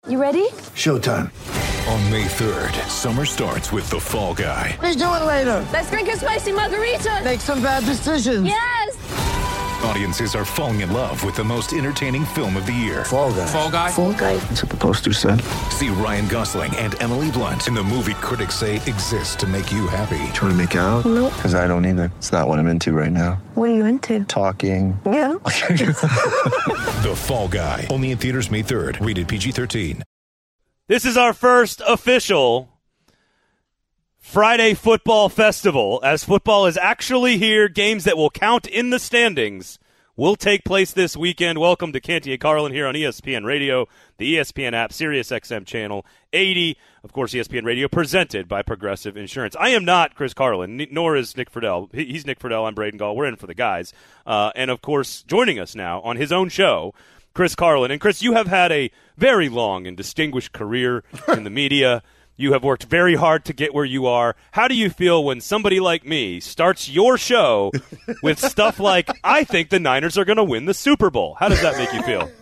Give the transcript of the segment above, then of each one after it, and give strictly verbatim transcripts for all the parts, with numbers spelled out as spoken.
You ready? Showtime. On May third, summer starts with The Fall Guy. Let's do it later. Let's drink a spicy margarita. Make some bad decisions. Yes! Audiences are falling in love with the most entertaining film of the year. Fall Guy. Fall Guy? Fall Guy. That's what the poster said. See Ryan Gosling and Emily Blunt in the movie critics say exists to make you happy. Trying to make it out? Nope. Because I don't either. It's not what I'm into right now. What are you into? Talking. Yeah. The Fall Guy. Only in theaters May third. Rated P G thirteen. This is our first official Friday football festival, as football is actually here. Games that will count in the standings will take place this weekend. Welcome to Canty and Carlin here on E S P N Radio, the E S P N app, Sirius X M Channel eighty. Of course, E S P N Radio, presented by Progressive Insurance. I am not Chris Carlin, nor is Nick Friedel. He's Nick Friedel. I'm Braden Gall. We're in for the guys. Uh, and, of course, joining us now on his own show, Chris Carlin. And, Chris, you have had a very long and distinguished career in the media. You have worked very hard to get where you are. How do you feel when somebody like me starts your show with stuff like, I think the Niners are going to win the Super Bowl? How does that make you feel?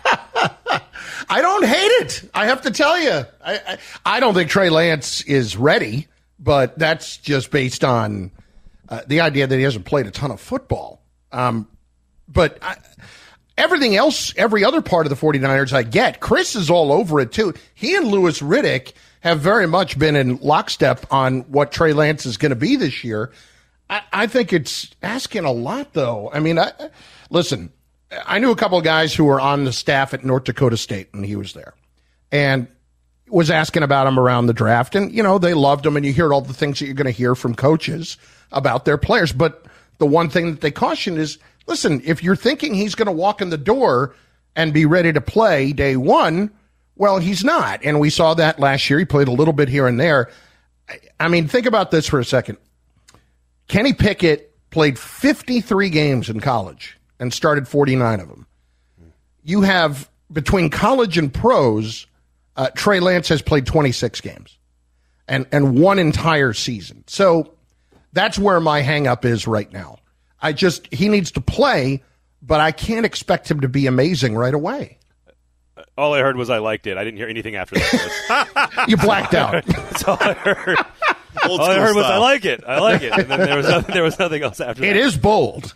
I don't hate it. I have to tell you. I, I, I don't think Trey Lance is ready, but that's just based on uh, the idea that he hasn't played a ton of football. Um, but I, everything else, every other part of the 49ers I get. Chris is all over it, too. He and Louis Riddick have very much been in lockstep on what Trey Lance is going to be this year. I, I think it's asking a lot, though. I mean, I, listen, I knew a couple of guys who were on the staff at North Dakota State, and he was there, and was asking about him around the draft. And, you know, they loved him, and you hear all the things that you're going to hear from coaches about their players. But the one thing that they caution is, listen, if you're thinking he's going to walk in the door and be ready to play day one, well, he's not. And we saw that last year. He played a little bit here and there. I mean, think about this for a second. Kenny Pickett played fifty-three games in college and started forty-nine of them. You have, between college and pros, uh, Trey Lance has played twenty-six games and, and one entire season. So that's where my hang-up is right now. I just, he needs to play, but I can't expect him to be amazing right away. All I heard was I liked it. I didn't hear anything after that. You blacked out. That's all I heard. All I heard was I like it. I like it. And then there was nothing, there was nothing else after that. It is bold.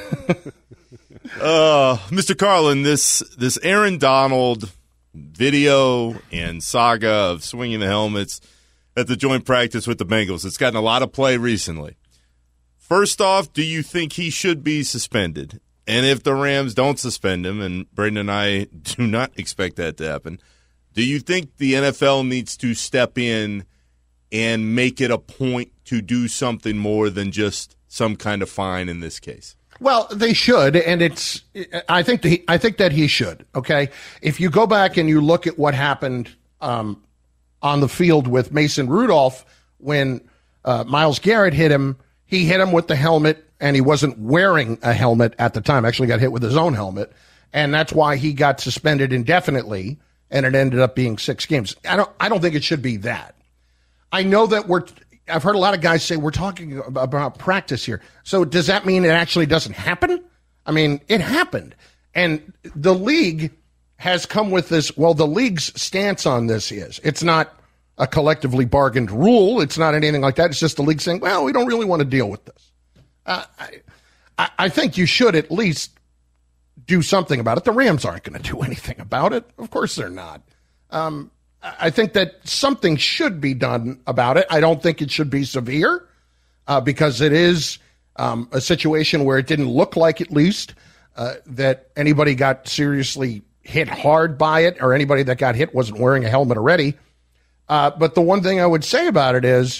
uh, Mister Carlin, this this Aaron Donald video and saga of swinging the helmets at the joint practice with the Bengals, it's gotten a lot of play recently. First off, do you think he should be suspended? And if the Rams don't suspend him, and Braden and I do not expect that to happen, do you think the N F L needs to step in and make it a point to do something more than just some kind of fine in this case? Well, they should, and it's. I think the, I think that he should. Okay, if you go back and you look at what happened um, on the field with Mason Rudolph when uh, Myles Garrett hit him, he hit him with the helmet. And he wasn't wearing a helmet at the time, actually got hit with his own helmet. And that's why he got suspended indefinitely, and it ended up being six games. I don't I don't think it should be that. I know that we're – I've heard a lot of guys say we're talking about practice here. So does that mean it actually doesn't happen? I mean, it happened. And the league has come with this – well, the league's stance on this is it's not a collectively bargained rule. It's not anything like that. It's just the league saying, well, we don't really want to deal with this. Uh, I, I think you should at least do something about it. The Rams aren't going to do anything about it. Of course they're not. Um, I think that something should be done about it. I don't think it should be severe uh, because it is um, a situation where it didn't look like, at least, uh, that anybody got seriously hit hard by it, or anybody that got hit wasn't wearing a helmet already. Uh, but the one thing I would say about it is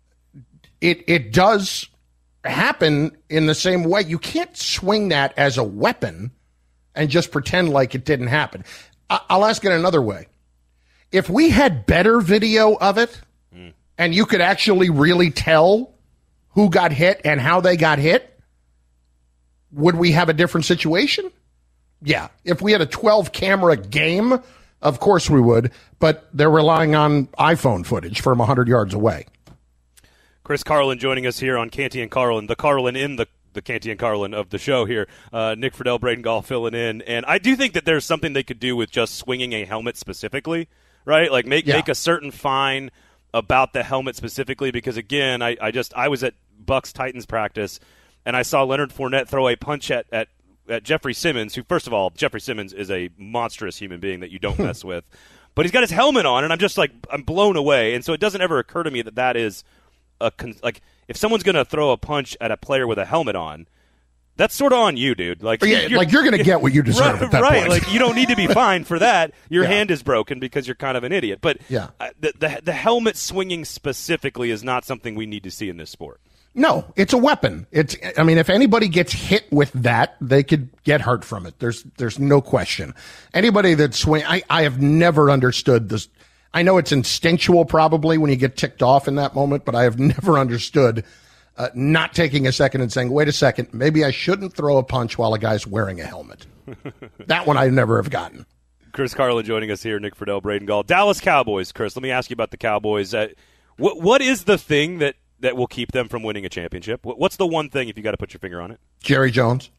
it it does happen in the same way. You can't swing that as a weapon and just pretend like it didn't happen. I- I'll ask it another way. If we had better video of it mm. and you could actually really tell who got hit and how they got hit, would we have a different situation? Yeah. If we had a twelve camera game, of course we would, but they're relying on iPhone footage from one hundred yards away. Chris Carlin joining us here on Canty and Carlin, the Carlin in the the Canty and Carlin of the show here. Uh, Nick Friedel, Braden Gall filling in. And I do think that there's something they could do with just swinging a helmet specifically, right? Like make, yeah. make a certain fine about the helmet specifically, because, again, I, I just I was at Bucks-Titans practice, and I saw Leonard Fournette throw a punch at, at, at Jeffrey Simmons, who, first of all, Jeffrey Simmons is a monstrous human being that you don't mess with. But he's got his helmet on, and I'm just like, I'm blown away. And so it doesn't ever occur to me that that is a con- like if someone's going to throw a punch at a player with a helmet on, that's sort of on you, dude. Like, yeah, you're, like you're going to get what you deserve right, at that right. point. Like, you don't need to be fined for that. Your yeah. hand is broken because you're kind of an idiot. But yeah. the, the the helmet swinging specifically is not something we need to see in this sport. No, it's a weapon. It's. I mean, if anybody gets hit with that, they could get hurt from it. There's there's no question. Anybody that swing, I, I have never understood this. I know it's instinctual probably when you get ticked off in that moment, but I have never understood uh, not taking a second and saying, wait a second, maybe I shouldn't throw a punch while a guy's wearing a helmet. That one I never have gotten. Chris Carlin joining us here, Nick Friedel, Braden Gall. Dallas Cowboys, Chris, let me ask you about the Cowboys. Uh, what What is the thing that, that will keep them from winning a championship? What's the one thing, if you got to put your finger on it? Jerry Jones.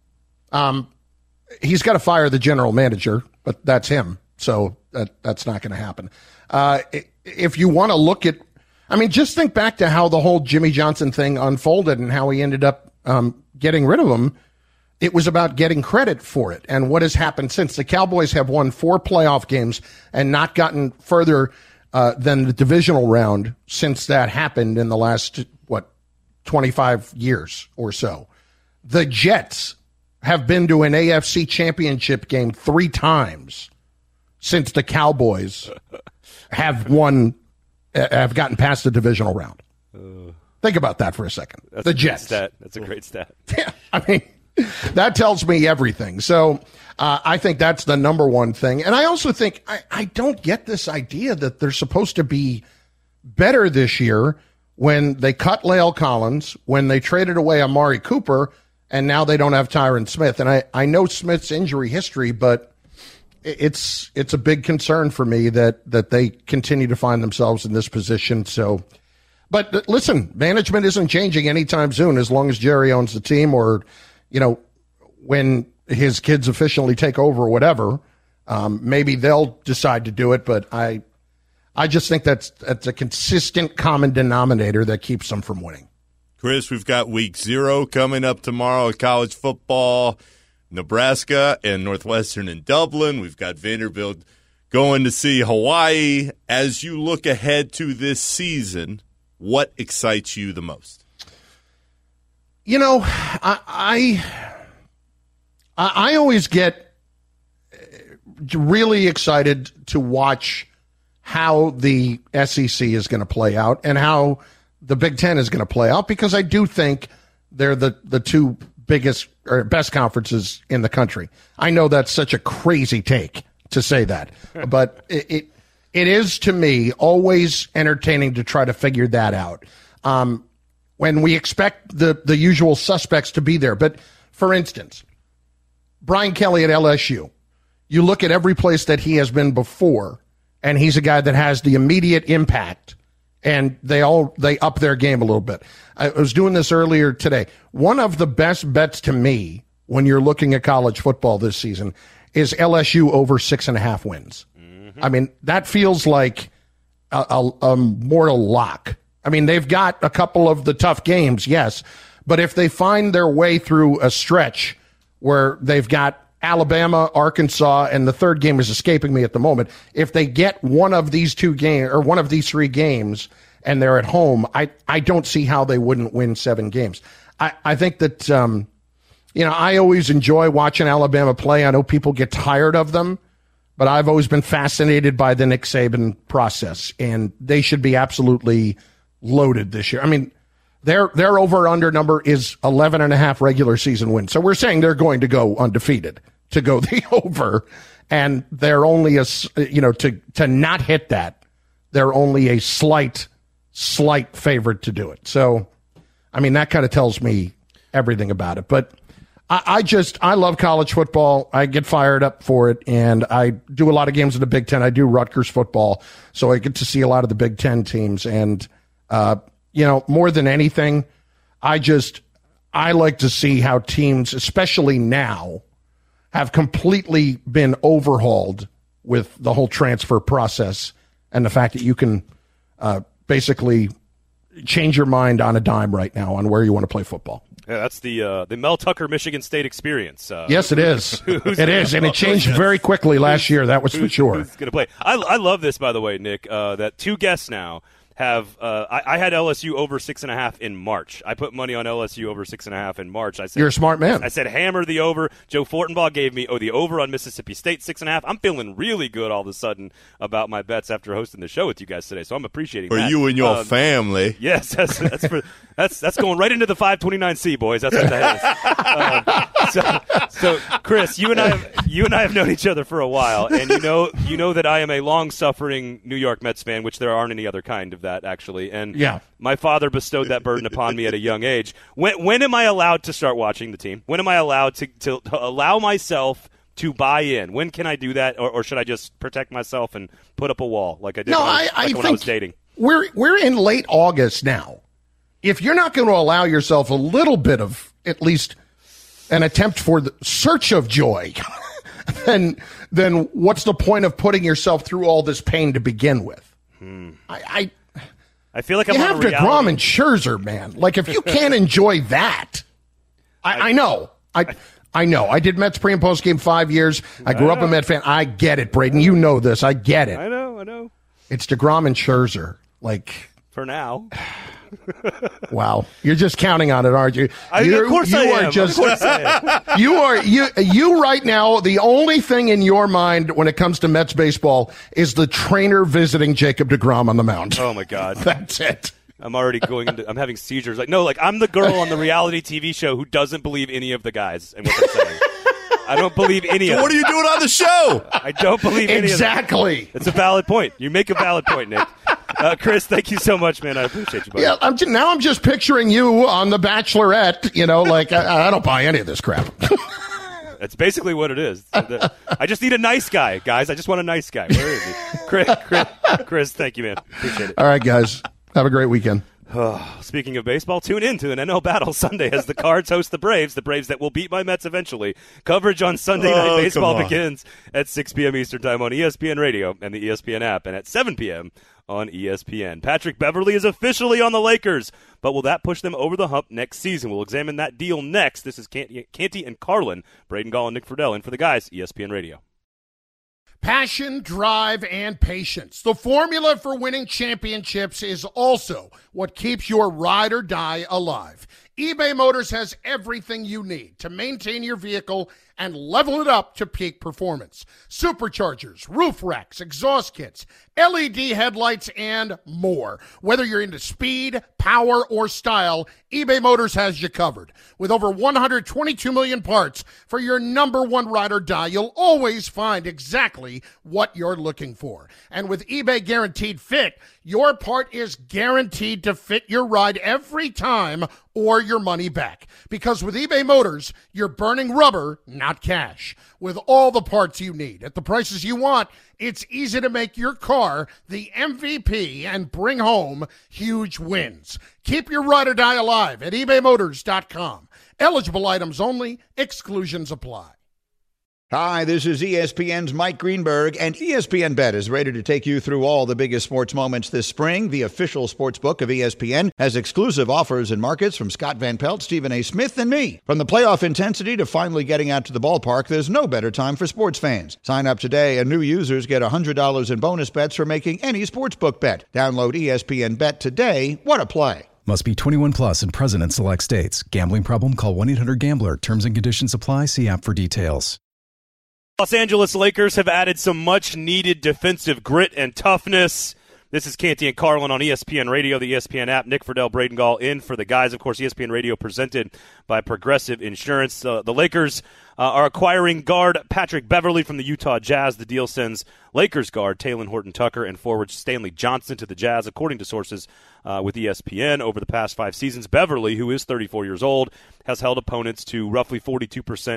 Um, he's got to fire the general manager, but that's him. So that that's not going to happen. Uh, if you want to look at, I mean, just think back to how the whole Jimmy Johnson thing unfolded and how he ended up um, getting rid of him. It was about getting credit for it. And what has happened since? The Cowboys have won four playoff games and not gotten further uh, than the divisional round since that happened in the last, what, twenty-five years or so. The Jets have been to an A F C championship game three times since the Cowboys have won, have gotten past the divisional round. Uh, Think about that for a second. That's the a Jets. Stat. That's a great stat. Yeah, I mean, that tells me everything. So uh, I think that's the number one thing. And I also think I, I don't get this idea that they're supposed to be better this year when they cut La'el Collins, when they traded away Amari Cooper, and now they don't have Tyron Smith. And I, I know Smith's injury history, but It's it's a big concern for me that that they continue to find themselves in this position. So, but listen, management isn't changing anytime soon as long as Jerry owns the team, or you know, when his kids officially take over or whatever, um, maybe they'll decide to do it. But I I just think that's that's a consistent common denominator that keeps them from winning. Chris, we've got week zero coming up tomorrow at college football. Nebraska and Northwestern in Dublin. We've got Vanderbilt going to see Hawaii. As you look ahead to this season, what excites you the most? You know, I I, I always get really excited to watch how the S E C is going to play out and how the Big Ten is going to play out, because I do think they're the, the two biggest or best conferences in the country. I know that's such a crazy take to say that, but it, it it is to me always entertaining to try to figure that out. Um, when we expect the the usual suspects to be there, but for instance, Brian Kelly at L S U, you look at every place that he has been before, and he's a guy that has the immediate impact. And they all they up their game a little bit. I was doing this earlier today. One of the best bets to me when you're looking at college football this season is L S U over six and a half wins. Mm-hmm. I mean, that feels like a, a, a mortal lock. I mean, they've got a couple of the tough games, yes, but if they find their way through a stretch where they've got Alabama, Arkansas, and the third game is escaping me at the moment. If they get one of these two games or one of these three games and they're at home, I, I don't see how they wouldn't win seven games. I, I think that, um, you know, I always enjoy watching Alabama play. I know people get tired of them, but I've always been fascinated by the Nick Saban process, and they should be absolutely loaded this year. I mean, Their their over-under number is eleven and a half regular season wins. So we're saying they're going to go undefeated to go the over, and they're only a, you know, to, to not hit that, they're only a slight, slight favorite to do it. So, I mean, that kind of tells me everything about it. But I, I just, I love college football. I get fired up for it, and I do a lot of games in the Big Ten. I do Rutgers football, so I get to see a lot of the Big Ten teams, and, uh, you know, more than anything, I just I like to see how teams, especially now, have completely been overhauled with the whole transfer process and the fact that you can uh, basically change your mind on a dime right now on where you want to play football. Yeah, that's the uh, the Mel Tucker Michigan State experience. Uh, yes, it is. It is, and it changed very quickly last year. That was for sure. Who's going to play? I, I love this, by the way, Nick. Uh, that two guests now have. Uh, I, I had L S U over six and a half in March. I put money on L S U over six and a half in March. I said you're a smart man. I said hammer the over. Joe Fortenbaugh gave me oh the over on Mississippi State six and a half. I'm feeling really good all of a sudden about my bets after hosting the show with you guys today. So I'm appreciating for that. you and your um, family. Yes, that's that's for that's that's going right into the five twenty-nine C, boys. That's what that is. Um, so, so Chris, you and I have, you and I have known each other for a while, and you know you know that I am a long-suffering New York Mets fan, which there aren't any other kind of that actually. And And yeah. my father bestowed that burden upon me at a young age. When when am I allowed to start watching the team? When am I allowed to, to, to allow myself to buy in? When can I do that, or, or should I just protect myself and put up a wall like I did no, when, I, I, like I when think I was dating? We're, we're in late August now. If you're not going to allow yourself a little bit of at least an attempt for the search of joy, then, then what's the point of putting yourself through all this pain to begin with? Hmm. I, I I feel like I'm you on have a DeGrom reality. and Scherzer, man. Like, if you can't enjoy that, I, I know. I I know. I did Mets pre and post game five years. I grew I up a Met fan. I get it, Braden. You know this. I get it. I know. I know. It's DeGrom and Scherzer. Like, for now. Wow, you're just counting on it, aren't you? I, of course you I are am. Just, of course I am. you are you you right now. The only thing in your mind when it comes to Mets baseball is the trainer visiting Jacob DeGrom on the mound. Oh my God, that's it. I'm already going into. I'm having seizures. Like no, like I'm the girl on the reality T V show who doesn't believe any of the guys and what they're saying. I don't believe any so of them. What are you doing on the show? I don't believe any exactly. of them. It's a valid point. You make a valid point, Nick. Uh, Chris, thank you so much, man. I appreciate you, buddy. Yeah, I'm just, now I'm just picturing you on The Bachelorette. You know, like I, I don't buy any of this crap. That's basically what it is. I just need a nice guy, guys. I just want a nice guy. Where is he? Chris, Chris, Chris, thank you, man. Appreciate it. All right, guys. Have a great weekend. Oh, speaking of baseball, tune in to an N L battle Sunday as the Cards host the Braves, the Braves that will beat my Mets eventually. Coverage on Sunday oh, Night Baseball begins at six p.m. Eastern Time on E S P N Radio and the E S P N app, and at seven p.m. on E S P N. Patrick Beverley is officially on the Lakers, but will that push them over the hump next season? We'll examine that deal next. This is Canty, Canty and Carlin, Braden Gall and Nick Friedel, and for the guys, E S P N Radio. Passion, drive, and patience. The formula for winning championships is also what keeps your ride or die alive. eBay Motors has everything you need to maintain your vehicle and level it up to peak performance. Superchargers, roof racks, exhaust kits, L E D headlights, and more. Whether you're into speed, power, or style, eBay Motors has you covered. With over one hundred twenty-two million parts for your number one ride or die, you'll always find exactly what you're looking for. And with eBay Guaranteed Fit, your part is guaranteed to fit your ride every time or your money back. Because with eBay Motors, you're burning rubber, not cash. With all the parts you need at the prices you want, it's easy to make your car the M V P and bring home huge wins. Keep your ride or die alive at ebay motors dot com. Eligible items only. Exclusions apply. Hi, this is E S P N's Mike Greenberg, and E S P N Bet is ready to take you through all the biggest sports moments this spring. The official sports book of E S P N has exclusive offers and markets from Scott Van Pelt, Stephen A. Smith, and me. From the playoff intensity to finally getting out to the ballpark, there's no better time for sports fans. Sign up today, and new users get one hundred dollars in bonus bets for making any sportsbook bet. Download E S P N Bet today. What a play. Must be twenty-one plus and present in select states. Gambling problem? Call one eight hundred gambler. Terms and conditions apply. See app for details. Los Angeles Lakers have added some much-needed defensive grit and toughness. This is Canty and Carlin on E S P N Radio, the E S P N app. Nick Friedel, Braden Gall in for the guys. Of course, E S P N Radio presented by Progressive Insurance. Uh, the Lakers uh, are acquiring guard Patrick Beverley from the Utah Jazz. The deal sends Lakers guard Talen Horton-Tucker and forward Stanley Johnson to the Jazz, according to sources uh, with E S P N. Over the past five seasons, Beverley, who is thirty-four years old, has held opponents to roughly forty-two percent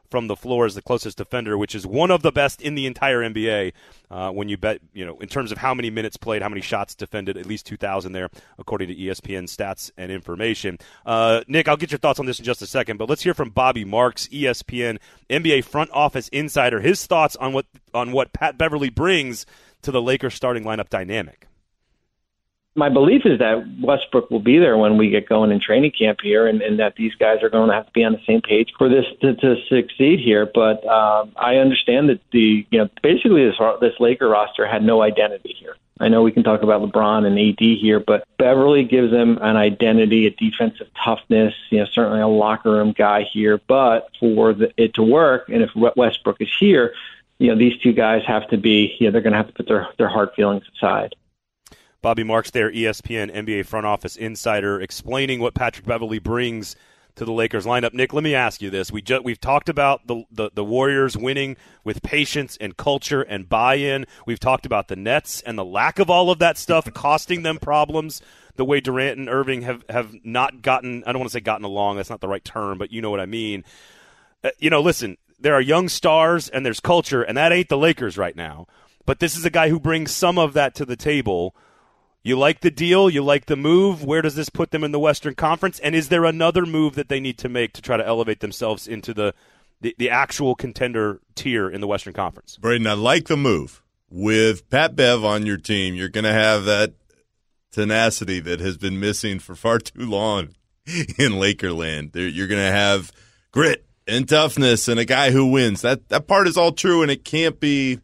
from the floor as the closest defender, which is one of the best in the entire N B A. Uh, when you bet, you know, in terms of how many minutes played, how many shots defended, at least two thousand there, according to E S P N stats and information. Uh, Nick, I'll get your thoughts on this in just a second, but let's hear from Bobby Marks, E S P N N B A front office insider, his thoughts on what on what Pat Beverly brings to the Lakers starting lineup dynamic. My belief is that Westbrook will be there when we get going in training camp here, and, and that these guys are going to have to be on the same page for this to, to succeed here. But um, I understand that the you know basically this this Laker roster had no identity here. I know we can talk about LeBron and A D here, but Beverly gives them an identity, a defensive toughness, you know, certainly a locker room guy here. But for the, it to work, and if Westbrook is here, you know, these two guys have to be, you know, they're going to have to put their, their hard feelings aside. Bobby Marks there, E S P N N B A front office insider, explaining what Patrick Beverly brings to the Lakers lineup. Nick, let me ask you this. We ju- we've talked about the, the, the Warriors winning with patience and culture and buy-in. We've talked about the Nets and the lack of all of that stuff costing them problems, the way Durant and Irving have, have not gotten, I don't want to say gotten along, that's not the right term, but you know what I mean. Uh, you know, listen, there are young stars and there's culture, and that ain't the Lakers right now. But this is a guy who brings some of that to the table. You like the deal? You like the move? Where does this put them in the Western Conference? And is there another move that they need to make to try to elevate themselves into the, the, the actual contender tier in the Western Conference? Braden, I like the move. With Pat Bev on your team, you're going to have that tenacity that has been missing for far too long in Lakerland. You're going to have grit and toughness and a guy who wins. That, that part is all true, and it can't be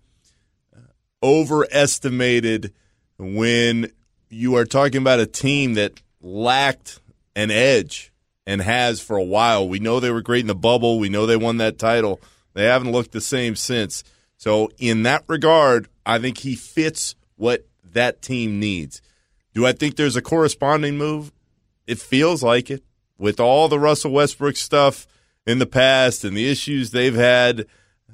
overestimated when you are talking about a team that lacked an edge and has for a while. We know they were great in the bubble. We know they won that title. They haven't looked the same since. So in that regard, I think he fits what that team needs. Do I think there's a corresponding move? It feels like it. With all the Russell Westbrook stuff in the past and the issues they've had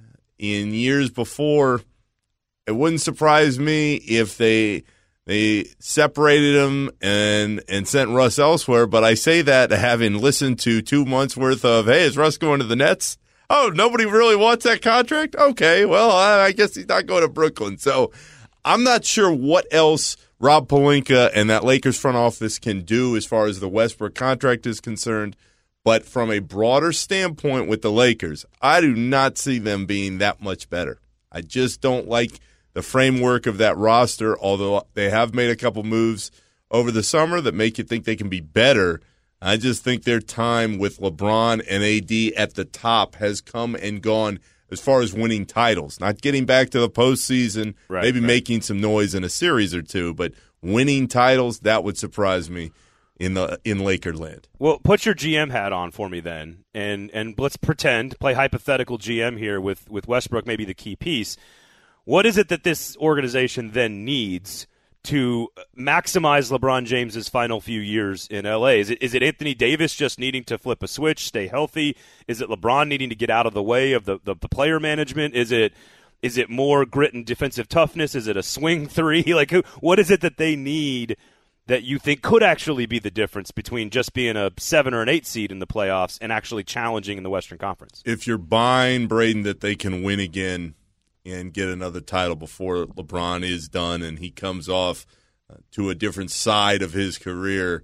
in years before, it wouldn't surprise me if they they separated him and and sent Russ elsewhere. But I say that having listened to two months worth of, hey, is Russ going to the Nets? Oh, nobody really wants that contract? Okay, well, I guess he's not going to Brooklyn. So I'm not sure what else Rob Pelinka and that Lakers front office can do as far as the Westbrook contract is concerned. But from a broader standpoint with the Lakers, I do not see them being that much better. I just don't like the framework of that roster, although they have made a couple moves over the summer that make you think they can be better. I just think their time with LeBron and A D at the top has come and gone as far as winning titles. Not getting back to the postseason, right, maybe right. making some noise in a series or two, but winning titles, that would surprise me in the in Lakerland. Well, put your G M hat on for me then, and and let's pretend, play hypothetical G M here with, with Westbrook, maybe the key piece. What is it that this organization then needs to maximize LeBron James's final few years in L A? Is it is it Anthony Davis just needing to flip a switch, stay healthy? Is it LeBron needing to get out of the way of the, the, the player management? Is it is it more grit and defensive toughness? Is it a swing three? Like, who, what is it that they need that you think could actually be the difference between just being a seven or an eight seed in the playoffs and actually challenging in the Western Conference? If you're buying, Braden, that they can win again and get another title before LeBron is done and he comes off uh, to a different side of his career,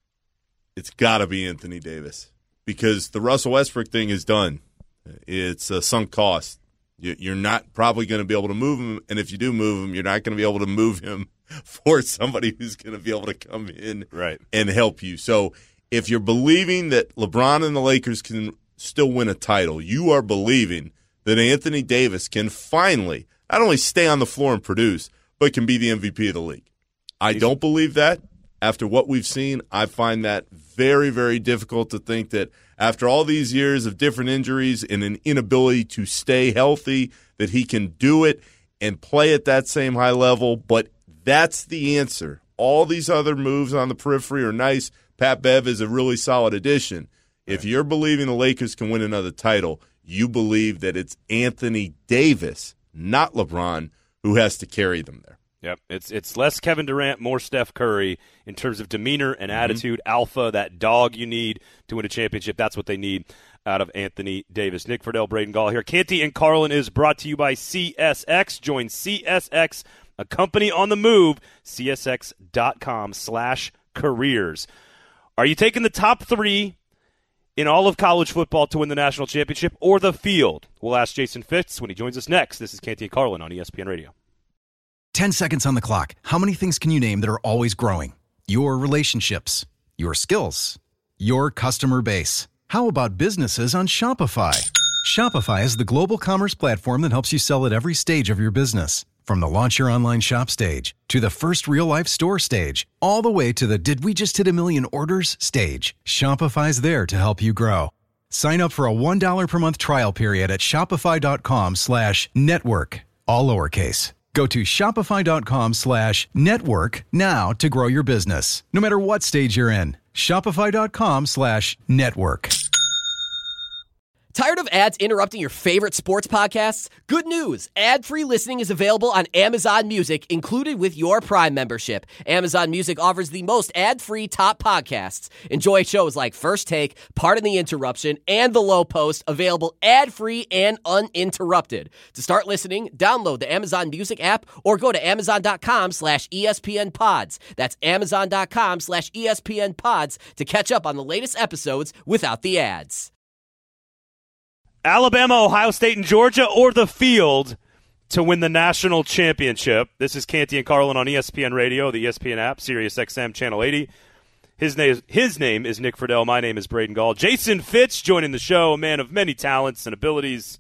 it's got to be Anthony Davis, because the Russell Westbrook thing is done. It's a sunk cost. You're not probably going to be able to move him, and if you do move him, you're not going to be able to move him for somebody who's going to be able to come in right. and help you. So if you're believing that LeBron and the Lakers can still win a title, you are believing that Anthony Davis can finally not only stay on the floor and produce, but can be the M V P of the league. I don't believe that. After what we've seen, I find that very, very difficult to think that after all these years of different injuries and an inability to stay healthy, that he can do it and play at that same high level. But that's the answer. All these other moves on the periphery are nice. Pat Bev is a really solid addition. If you're believing the Lakers can win another title, you believe that it's Anthony Davis, not LeBron, who has to carry them there. Yep, it's it's less Kevin Durant, more Steph Curry in terms of demeanor and Mm-hmm. attitude. Alpha, that dog you need to win a championship. That's what they need out of Anthony Davis. Nick Friedel, Braden Gall here. Canty and Carlin is brought to you by C S X. Join C S X, a company on the move, C S X dot com slash careers. Are you taking the top three in all of college football to win the national championship or the field? We'll ask Jason Fitz when he joins us next. This is Canty and Carlin on E S P N Radio. ten seconds on the clock. How many things can you name that are always growing? Your relationships, your skills, your customer base. How about businesses on Shopify? Shopify is the global commerce platform that helps you sell at every stage of your business. From the launch your online shop stage to the first real-life store stage, all the way to the did we just hit a million orders stage. Shopify's there to help you grow. Sign up for a one dollar per month trial period at shopify.com slash network, all lowercase. Go to shopify.com slash network now to grow your business, no matter what stage you're in. Shopify.com slash network. Tired of ads interrupting your favorite sports podcasts? Good news! Ad-free listening is available on Amazon Music, included with your Prime membership. Amazon Music offers the most ad-free top podcasts. Enjoy shows like First Take, Pardon the Interruption, and The Low Post, available ad-free and uninterrupted. To start listening, download the Amazon Music app or go to amazon.com slash ESPN pods. That's amazon.com slash ESPN pods to catch up on the latest episodes without the ads. Alabama, Ohio State, and Georgia, or the field to win the national championship. This is Canty and Carlin on E S P N Radio, the E S P N app, Sirius X M Channel eighty. His name, his name is Nick Friedel. My name is Braden Gall. Jason Fitz joining the show, a man of many talents and abilities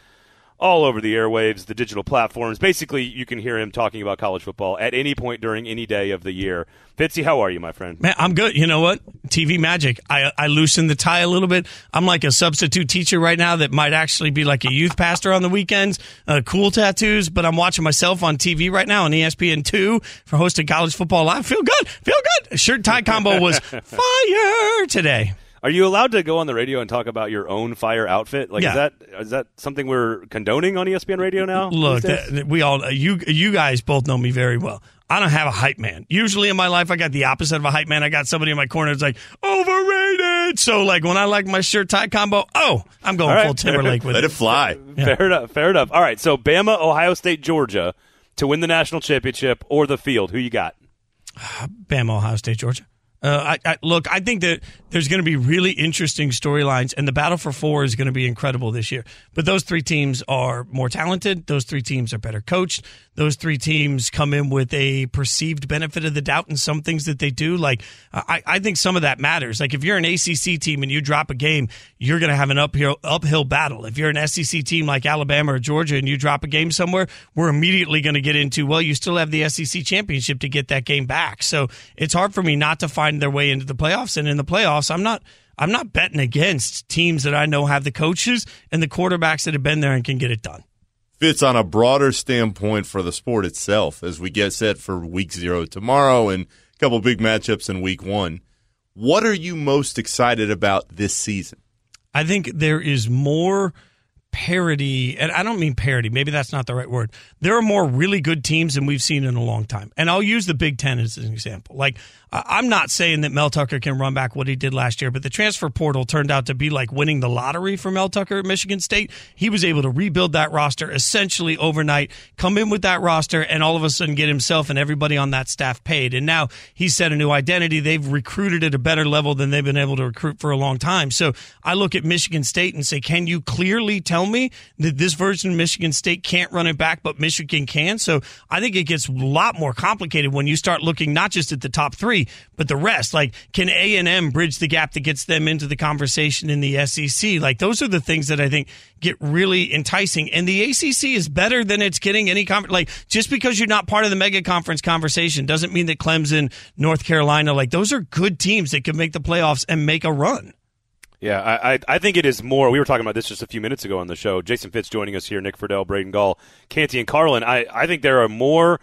all over the airwaves, the digital platforms. Basically, you can hear him talking about college football at any point during any day of the year. Fitzy, how are you, my friend? Man, I'm good. You know what? T V magic. I I loosened the tie a little bit. I'm like a substitute teacher right now that might actually be like a youth pastor on the weekends. Uh, cool tattoos, but I'm watching myself on T V right now on E S P N two for hosting College Football Live. Feel good. Feel good. Shirt tie combo was fire today. Are you allowed to go on the radio and talk about your own fire outfit? Like, Yeah. is that is that something we're condoning on E S P N Radio now? Look, these days? that, we all you you guys both know me very well. I don't have a hype man. Usually in my life, I got the opposite of a hype man. I got somebody in my corner that's like, overrated. So, like, when I like my shirt tie combo, oh, I'm going All right. full Timberlake with Let it. it fly. Yeah. Fair enough. Fair enough. All right. So Bama, Ohio State, Georgia to win the national championship or the field. Who you got? Bama, Ohio State, Georgia. Uh, I, I, look, I think that there's going to be really interesting storylines, and the battle for four is going to be incredible this year. But those three teams are more talented. Those three teams are better coached. Those three teams come in with a perceived benefit of the doubt in some things that they do. Like, I, I think some of that matters. Like, if you're an A C C team and you drop a game, you're going to have an uphill uphill battle. If you're an S E C team like Alabama or Georgia and you drop a game somewhere, we're immediately going to get into, well, you still have the S E C championship to get that game back. So it's hard for me not to find their way into the playoffs. And in the playoffs, I'm not I'm not betting against teams that I know have the coaches and the quarterbacks that have been there and can get it done. Fits on a broader standpoint for the sport itself as we get set for week zero tomorrow and a couple big matchups in week one. What are you most excited about this season? I think there is more parity, and I don't mean parity, maybe that's not the right word. There are more really good teams than we've seen in a long time. And I'll use the Big Ten as an example. Like, I'm not saying that Mel Tucker can run back what he did last year, but the transfer portal turned out to be like winning the lottery for Mel Tucker at Michigan State. He was able to rebuild that roster essentially overnight, come in with that roster, and all of a sudden get himself and everybody on that staff paid. And now he's set a new identity. They've recruited at a better level than they've been able to recruit for a long time. So I look at Michigan State and say, can you clearly tell me that this version of Michigan State can't run it back, but Michigan can? So I think it gets a lot more complicated when you start looking not just at the top three, but the rest. Like, can A and M bridge the gap that gets them into the conversation in the S E C? Like, those are the things that I think get really enticing. And the A C C is better than it's getting any con- like, just because you're not part of the mega conference conversation doesn't mean that Clemson, North Carolina, like, those are good teams that can make the playoffs and make a run. Yeah, I, I I think it is more. We were talking about this just a few minutes ago on the show. Jason Fitz joining us here, Nick Friedel, Braden Gall, Canty, and Carlin. I, I think there are more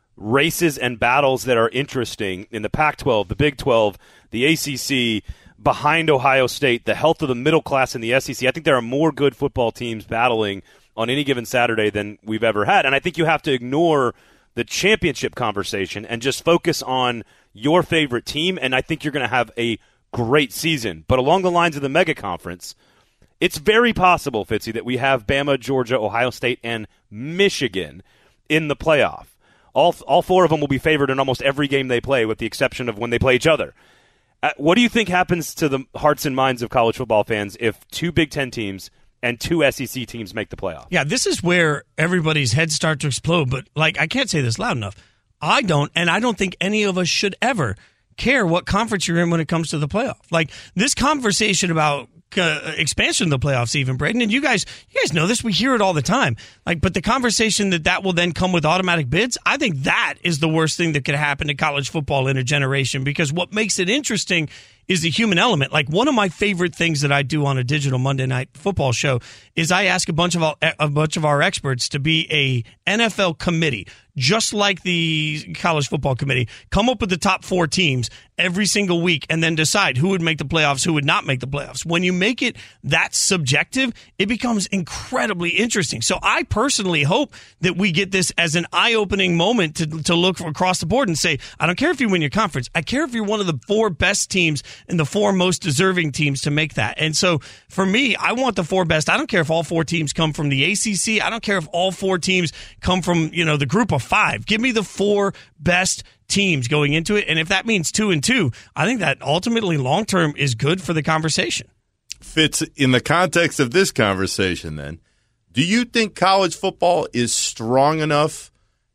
races and battles that are interesting in the Pac twelve, the Big twelve, the A C C, behind Ohio State, the health of the middle class in the S E C. I think there are more good football teams battling on any given Saturday than we've ever had. And I think you have to ignore the championship conversation and just focus on your favorite team, and I think you're going to have a great season. But along the lines of the mega conference, it's very possible, Fitzy, that we have Bama, Georgia, Ohio State, and Michigan in the playoff. All all four of them will be favored in almost every game they play, with the exception of when they play each other. Uh, what do you think happens to the hearts and minds of college football fans if two Big Ten teams and two S E C teams make the playoff? Yeah, this is where everybody's heads start to explode. But, like, I can't say this loud enough. I don't, and I don't think any of us should ever care what conference you're in when it comes to the playoff. Like, this conversation about uh, expansion of the playoffs, even, Braden, and you guys, you guys know this. We hear it all the time. Like, but the conversation that that will then come with automatic bids, I think that is the worst thing that could happen to college football in a generation, because what makes it interesting is the human element. Like, one of my favorite things that I do on a digital Monday Night Football show is I ask a bunch of our, a bunch of our experts to be a N F L committee, just like the college football committee, come up with the top four teams every single week and then decide who would make the playoffs, who would not make the playoffs. When you make it that subjective, it becomes incredibly interesting. So I personally hope that we get this as an eye-opening moment to, to look across the board and say, I don't care if you win your conference. I care if you're one of the four best teams and the four most deserving teams to make that. And so for me, I want the four best. I don't care if all four teams come from the A C C. I don't care if all four teams come from, you know, the group of five. Give me the four best teams going into it. And if that means two and two, I think that ultimately long-term is good for the conversation. Fits in the context of this conversation, then. Do you think college football is strong enough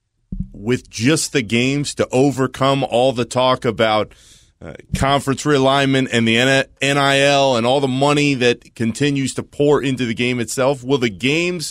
with just the games to overcome all the talk about uh, conference realignment and the N I L and all the money that continues to pour into the game itself? Will the games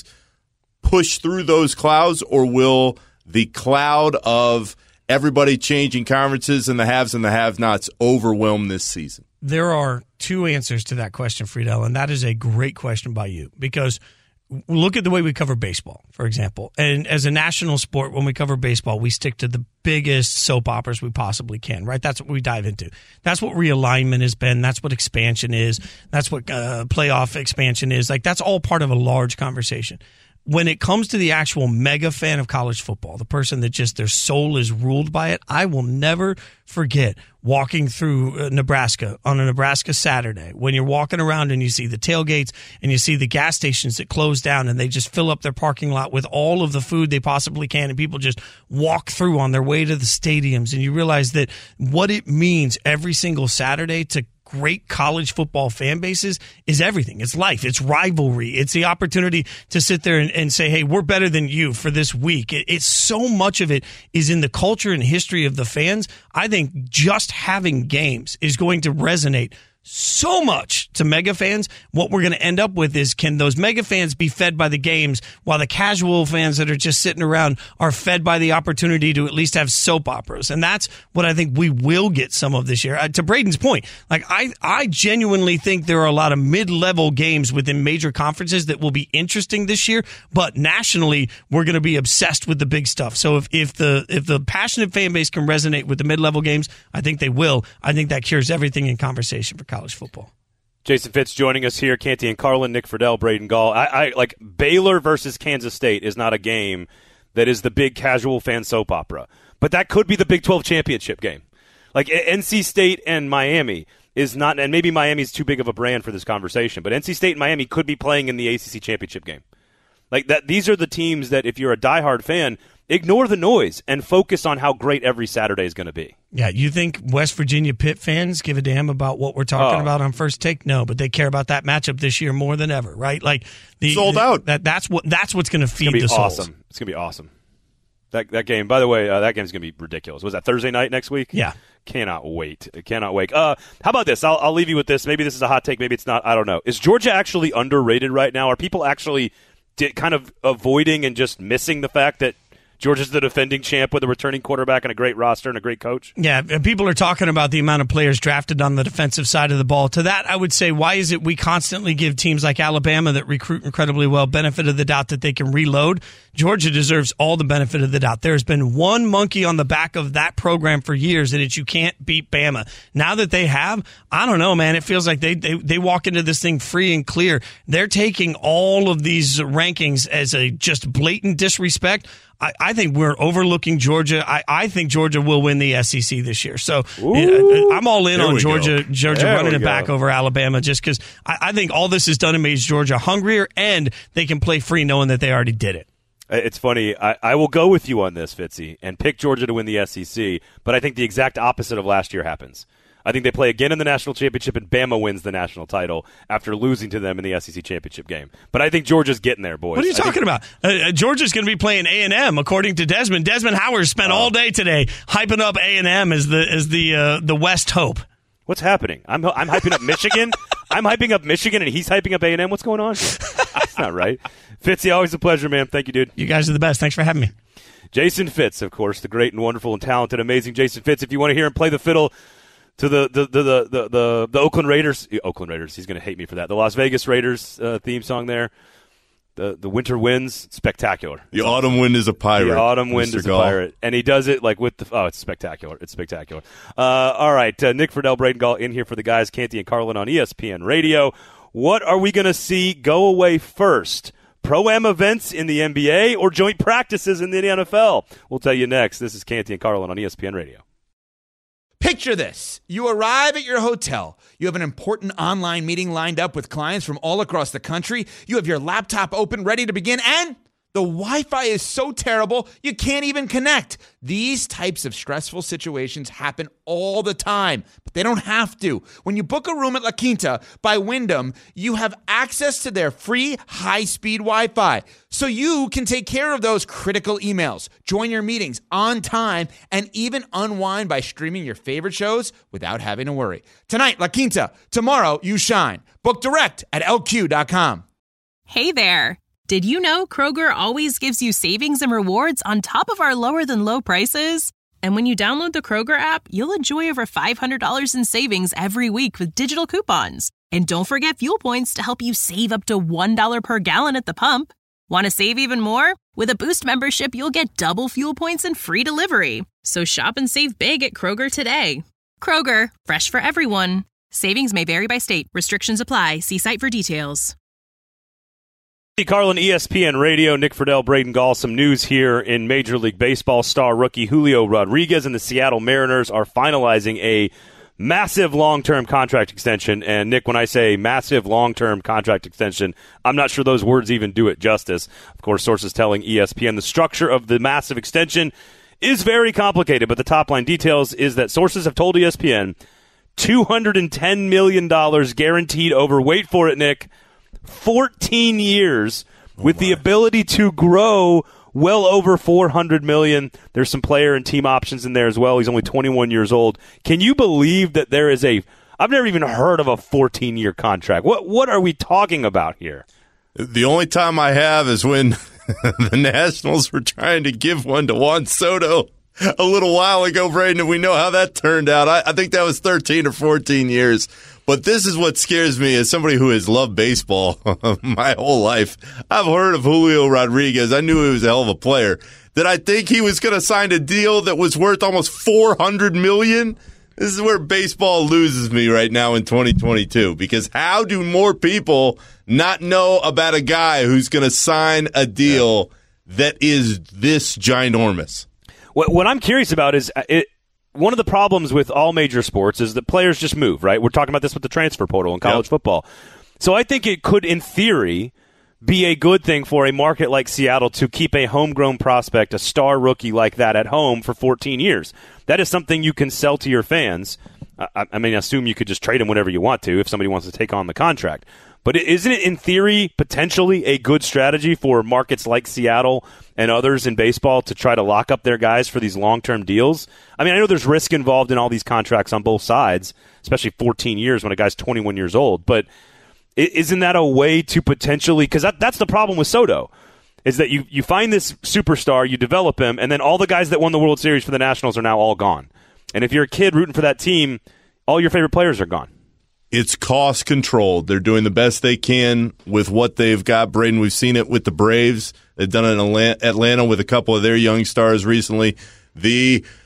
push through those clouds, or will the cloud of everybody changing conferences and the haves and the have-nots overwhelm this season? There are two answers to that question, Friedel, and that is a great question by you, because look at the way we cover baseball, for example. And as a national sport, when we cover baseball, we stick to the biggest soap operas we possibly can, right? That's what we dive into. That's what realignment has been. That's what expansion is. That's what uh, playoff expansion is. Like, that's all part of a large conversation. When it comes to the actual mega fan of college football, the person that just their soul is ruled by it, I will never forget walking through Nebraska on a Nebraska Saturday when you're walking around and you see the tailgates and you see the gas stations that close down and they just fill up their parking lot with all of the food they possibly can, and people just walk through on their way to the stadiums, and you realize that what it means every single Saturday to great college football fan bases is everything. It's life. It's rivalry. It's the opportunity to sit there and, and say, hey, we're better than you for this week. It, it's so much of it is in the culture and history of the fans. I think just having games is going to resonate so much to mega fans. What we're going to end up with is, can those mega fans be fed by the games while the casual fans that are just sitting around are fed by the opportunity to at least have soap operas? And that's what I think we will get some of this year. Uh, to Braden's point, like I, I genuinely think there are a lot of mid-level games within major conferences that will be interesting this year, but nationally we're going to be obsessed with the big stuff. So if, if the if the passionate fan base can resonate with the mid-level games, I think they will. I think that cures everything in conversation for college college football. Jason Fitz joining us here. Canty and Carlin, Nick Friedel, Braden Gall. I, I like Baylor versus Kansas State is not a game that is the big casual fan soap opera, but that could be the Big twelve championship game. Like N C State and Miami is not, and maybe Miami's too big of a brand for this conversation, but N C State and Miami could be playing in the A C C championship game. Like that, these are the teams that if you're a diehard fan, ignore the noise and focus on how great every Saturday is going to be. Yeah, you think West Virginia Pitt fans give a damn about what we're talking oh. about on First Take? No, but they care about that matchup this year more than ever, right? Like the sold the, out. That that's what that's what's going to feed the souls. Awesome. It's going to be awesome. That that game, by the way, uh, that game's going to be ridiculous. Was that Thursday night next week? Yeah. Cannot wait. Cannot wait. Uh, how about this? I'll, I'll leave you with this. Maybe this is a hot take. Maybe it's not. I don't know. Is Georgia actually underrated right now? Are people actually di- kind of avoiding and just missing the fact that Georgia's the defending champ with a returning quarterback and a great roster and a great coach? Yeah, and people are talking about the amount of players drafted on the defensive side of the ball. To that, I would say, why is it we constantly give teams like Alabama that recruit incredibly well benefit of the doubt that they can reload? Georgia deserves all the benefit of the doubt. There's been one monkey on the back of that program for years, and it's you can't beat Bama. Now that they have, I don't know, man. It feels like they, they, they walk into this thing free and clear. They're taking all of these rankings as a just blatant disrespect. I, I think we're overlooking Georgia. I, I think Georgia will win the S E C this year. So Ooh, I'm all in on Georgia go. Georgia there running it back over Alabama just because I, I think all this is done and makes Georgia hungrier, and they can play free knowing that they already did it. It's funny. I, I will go with you on this, Fitzy, and pick Georgia to win the S E C, but I think the exact opposite of last year happens. I think they play again in the national championship, and Bama wins the national title after losing to them in the S E C championship game. But I think Georgia's getting there, boys. What are you I talking think- about? Uh, Georgia's going to be playing A and M, according to Desmond. Desmond Howard spent oh. all day today hyping up A and M as the as the uh, the West Hope. What's happening? I'm I'm hyping up Michigan. I'm hyping up Michigan, and he's hyping up A and M. What's going on here? That's not right. Fitzy, always a pleasure, man. Thank you, dude. You guys are the best. Thanks for having me. Jason Fitz, of course, the great and wonderful and talented, amazing Jason Fitz. If you want to hear him play the fiddle to the the the the the, the, the Oakland Raiders, Oakland Raiders. He's going to hate me for that. The Las Vegas Raiders uh, theme song there. The the winter winds, spectacular. The it's autumn awesome. wind is a pirate. The autumn wind Mister is Gall. a pirate, and he does it like with the. Oh, it's spectacular! It's spectacular. Uh, all right, uh, Nick Friedel, Braden Gall in here for the guys, Canty and Carlin on E S P N Radio. What are we going to see go away first? Pro-Am events in the N B A or joint practices in the N F L? We'll tell you next. This is Canty and Carlin on E S P N Radio. Picture this. You arrive at your hotel. You have an important online meeting lined up with clients from all across the country. You have your laptop open, ready to begin, and the Wi-Fi is so terrible you can't even connect. These types of stressful situations happen all the time, but they don't have to. When you book a room at La Quinta by Wyndham, you have access to their free high-speed Wi-Fi, so you can take care of those critical emails, join your meetings on time, and even unwind by streaming your favorite shows without having to worry. Tonight, La Quinta. Tomorrow, you shine. Book direct at L Q dot com. Hey there. Did you know Kroger always gives you savings and rewards on top of our lower-than-low prices? And when you download the Kroger app, you'll enjoy over five hundred dollars in savings every week with digital coupons. And don't forget fuel points to help you save up to one dollar per gallon at the pump. Want to save even more? With a Boost membership, you'll get double fuel points and free delivery. So shop and save big at Kroger today. Kroger, fresh for everyone. Savings may vary by state. Restrictions apply. See site for details. Carlin, E S P N Radio, Nick Friedel, Braden Gall. Some news here in Major League Baseball. Star rookie Julio Rodriguez and the Seattle Mariners are finalizing a massive long-term contract extension. And, Nick, when I say massive long-term contract extension, I'm not sure those words even do it justice. Of course, sources telling E S P N the structure of the massive extension is very complicated, but the top-line details is that sources have told E S P N two hundred ten million dollars guaranteed over, wait for it, Nick, fourteen years with oh the ability to grow well over four hundred million dollars. There's some player and team options in there as well. He's only twenty-one years old. Can you believe that there is a – I've never even heard of a fourteen-year contract. What What are we talking about here? The only time I have is when the Nationals were trying to give one to Juan Soto a little while ago, Braden, and we know how that turned out. I, I think that was thirteen or fourteen years. But this is what scares me as somebody who has loved baseball my whole life. I've heard of Julio Rodriguez. I knew he was a hell of a player. Did I think he was going to sign a deal that was worth almost four hundred million dollars? This is where baseball loses me right now in twenty twenty-two, because how do more people not know about a guy who's going to sign a deal that is this ginormous? What, what I'm curious about is it, one of the problems with all major sports is that players just move, right? We're talking about this with the transfer portal in college yep. football. So I think it could, in theory, be a good thing for a market like Seattle to keep a homegrown prospect, a star rookie like that, at home for fourteen years. That is something you can sell to your fans. I, I mean, I assume you could just trade him whenever you want to if somebody wants to take on the contract. But isn't it, in theory, potentially a good strategy for markets like Seattle and others in baseball to try to lock up their guys for these long-term deals? I mean, I know there's risk involved in all these contracts on both sides, especially fourteen years when a guy's twenty-one years old. But isn't that a way to potentially – because that, that's the problem with Soto, is that you, you find this superstar, you develop him, and then all the guys that won the World Series for the Nationals are now all gone. And if you're a kid rooting for that team, all your favorite players are gone. It's cost controlled. They're doing the best they can with what they've got. Braden, we've seen it with the Braves. They've done it in Atlanta with a couple of their young stars recently. The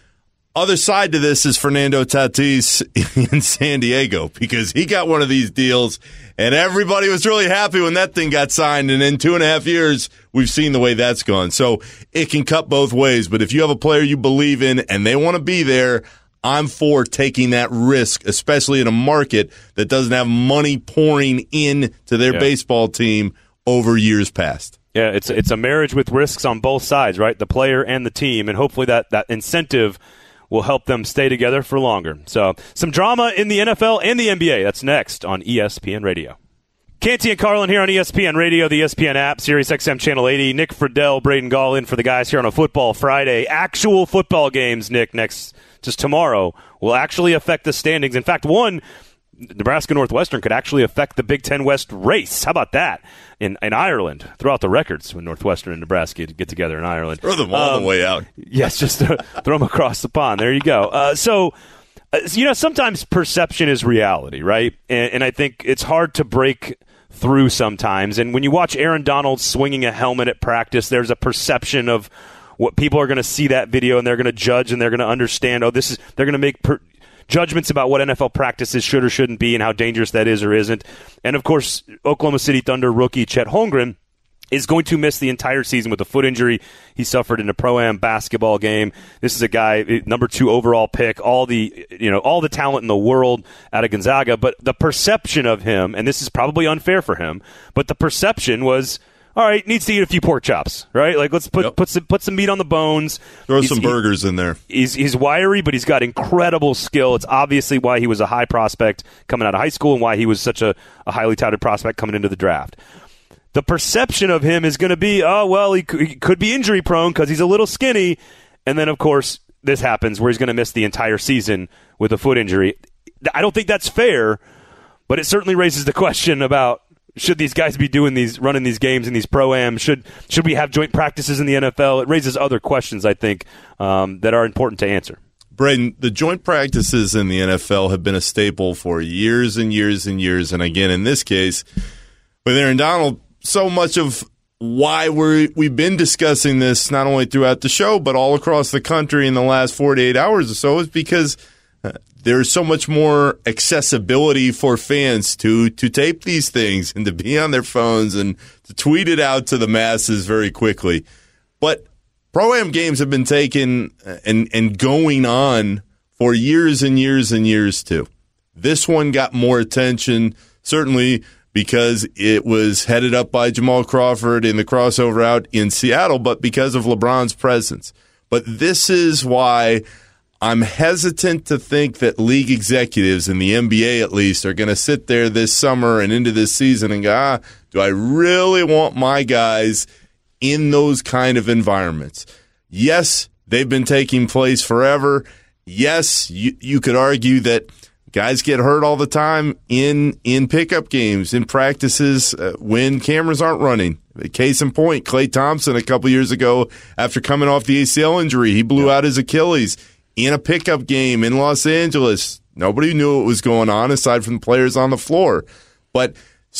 Other side to this is Fernando Tatis in San Diego, because he got one of these deals, and everybody was really happy when that thing got signed, and in two and a half years, we've seen the way that's gone. So it can cut both ways, but if you have a player you believe in and they want to be there, I'm for taking that risk, especially in a market that doesn't have money pouring in to their yeah. baseball team over years past. Yeah, it's it's a marriage with risks on both sides, right? The player and the team, and hopefully that, that incentive will help them stay together for longer. So some drama in the N F L and the N B A. That's next on E S P N Radio. Canty and Carlin here on E S P N Radio, the E S P N app, Sirius X M Channel eighty. Nick Friedel, Braden Gall in for the guys here on a Football Friday. Actual football games, Nick, next just tomorrow, will actually affect the standings. In fact, one, Nebraska Northwestern, could actually affect the Big Ten West race. How about that? In in Ireland, throw out the records when Northwestern and Nebraska get together in Ireland. Throw them all um, the way out. Yes, just throw them across the pond. There you go. Uh, so, uh, you know, sometimes perception is reality, right? And, and I think it's hard to break through sometimes. And when you watch Aaron Donald swinging a helmet at practice, there's a perception of what people are going to see that video, and they're going to judge, and they're going to understand, oh, this is, they're going to make per- judgments about what N F L practices should or shouldn't be and how dangerous that is or isn't. And, of course, Oklahoma City Thunder rookie Chet Holmgren is going to miss the entire season with a foot injury he suffered in a Pro-Am basketball game. This is a guy, number two overall pick, all the you know all the talent in the world out of Gonzaga. But the perception of him, and this is probably unfair for him, but the perception was, all right, needs to eat a few pork chops, right? Like, let's put yep. put some put some meat on the bones. Throw he's, some burgers he, in there. He's he's wiry, but he's got incredible skill. It's obviously why he was a high prospect coming out of high school and why he was such a, a highly touted prospect coming into the draft. The perception of him is going to be, oh, well, he, he could be injury prone because he's a little skinny. And then, of course, this happens where he's going to miss the entire season with a foot injury. I don't think that's fair, but it certainly raises the question about, should these guys be doing these, running these games in these pro-am? Should should we have joint practices in the N F L? It raises other questions, I think, um, that are important to answer. Braden, the joint practices in the N F L have been a staple for years and years and years. And again, in this case, with Aaron Donald, so much of why we're, we've been discussing this not only throughout the show, but all across the country in the last forty-eight hours or so is because uh, there's so much more accessibility for fans to to tape these things and to be on their phones and to tweet it out to the masses very quickly. But Pro-Am games have been taken and, and going on for years and years and years too. This one got more attention, certainly because it was headed up by Jamal Crawford in the crossover out in Seattle, but because of LeBron's presence. But this is why I'm hesitant to think that league executives in the N B A at least are going to sit there this summer and into this season and go, ah, do I really want my guys in those kind of environments? Yes, they've been taking place forever. Yes, you, you could argue that guys get hurt all the time in in pickup games, in practices uh, when cameras aren't running. Case in point, Klay Thompson a couple years ago, after coming off the A C L injury, he blew yeah. out his Achilles in a pickup game in Los Angeles. Nobody knew what was going on aside from the players on the floor. But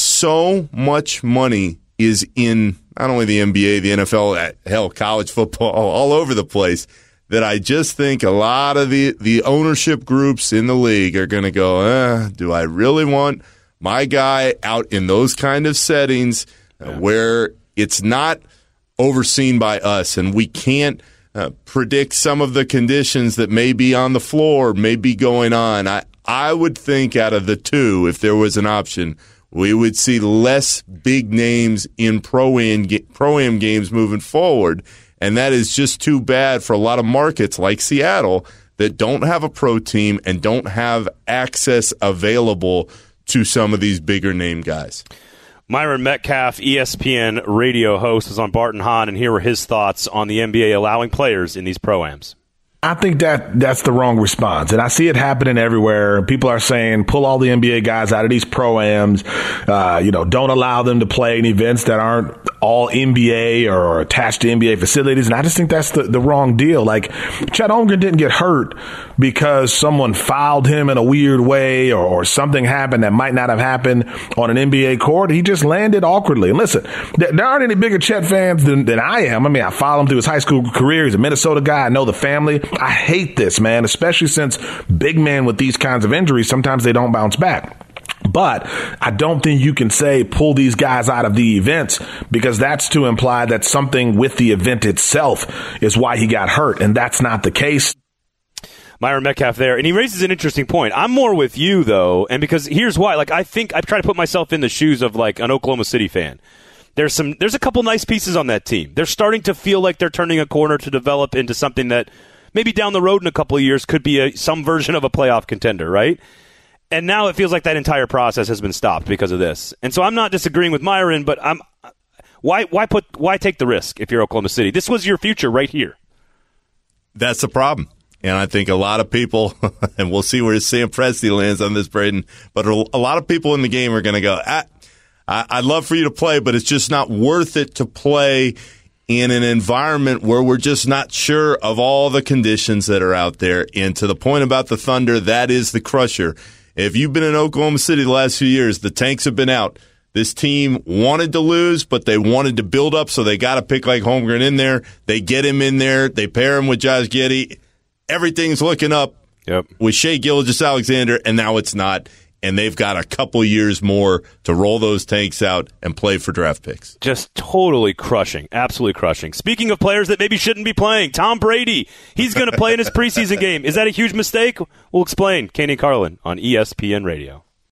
so much money is in not only the N B A, the N F L, hell, college football, all over the place, that I just think a lot of the, the ownership groups in the league are going to go, eh, do I really want my guy out in those kind of settings uh, where it's not overseen by us and we can't uh, predict some of the conditions that may be on the floor, may be going on? I, I would think out of the two, if there was an option, we would see less big names in pro-am, pro-am games moving forward. And that is just too bad for a lot of markets like Seattle that don't have a pro team and don't have access available to some of these bigger name guys. Myron Metcalf, E S P N radio host, was on Bart and Hahn, and here were his thoughts on the N B A allowing players in these pro-ams. I think that that's the wrong response. And I see it happening everywhere. People are saying, pull all the N B A guys out of these pro-ams, uh, you know, don't allow them to play in events that aren't all N B A or attached to N B A facilities. And I just think that's the, the wrong deal. Like, Chet Holmgren didn't get hurt because someone fouled him in a weird way or, or something happened that might not have happened on an N B A court. He just landed awkwardly. And listen, there, there aren't any bigger Chet fans than, than I am. I mean, I follow him through his high school career. He's a Minnesota guy. I know the family. I hate this, man, especially since big men with these kinds of injuries, sometimes they don't bounce back. But I don't think you can say pull these guys out of the events, because that's to imply that something with the event itself is why he got hurt, and that's not the case. Myron Metcalf there, and he raises an interesting point. I'm more with you, though, and because here's why. Like, I think I try to put myself in the shoes of, like, an Oklahoma City fan. There's some, there's a couple nice pieces on that team. They're starting to feel like they're turning a corner to develop into something that maybe down the road in a couple of years could be a, some version of a playoff contender, right? And now it feels like that entire process has been stopped because of this. And so I'm not disagreeing with Myron, but I'm why why put why take the risk if you're Oklahoma City? This was your future right here. That's the problem. And I think a lot of people, and we'll see where Sam Presti lands on this, Braden, but a lot of people in the game are going to go, I, I'd love for you to play, but it's just not worth it to play in an environment where we're just not sure of all the conditions that are out there. And to the point about the Thunder, that is the crusher. If you've been in Oklahoma City the last few years, the tanks have been out. This team wanted to lose, but they wanted to build up, so they got to pick like Holmgren in there. They get him in there. They pair him with Josh Giddey. Everything's looking up yep. with Shai Gilgeous-Alexander, and now it's not. And they've got a couple years more to roll those tanks out and play for draft picks. Just totally crushing. Absolutely crushing. Speaking of players that maybe shouldn't be playing, Tom Brady. He's going to play in his preseason game. Is that a huge mistake? We'll explain. Canty and Carlin on E S P N Radio.